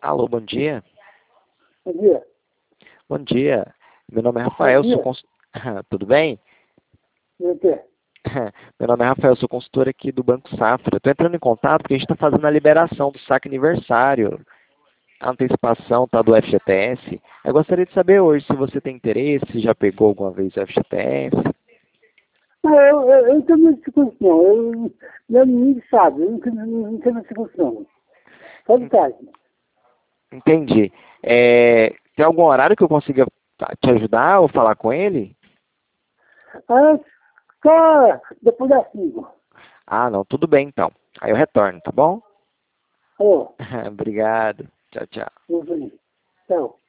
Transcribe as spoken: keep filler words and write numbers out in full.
Alô, bom dia. Bom dia. Bom dia. Meu nome é Bom Rafael, sou dia. cons... Tudo bem? Meu quê? Meu nome é Rafael, sou consultor aqui do Banco Safra. Estou entrando em contato porque a gente está fazendo a liberação do saque aniversário. A antecipação tá do F G T S. Eu gostaria de saber hoje se você tem interesse, se já pegou alguma vez o F G T S. Não, eu, eu, eu não tenho nesse curso, não. Eu, meu amigo sabe, eu não tenho, não tenho nesse curso, não. Só de tarde. Entendi. É, tem algum horário que eu consiga tá, te ajudar ou falar com ele? Ah, só depois das cinco. Ah, não, tudo bem então. Aí eu retorno, tá bom? Alô, Obrigado. Tchau, tchau. meu filho. Tchau.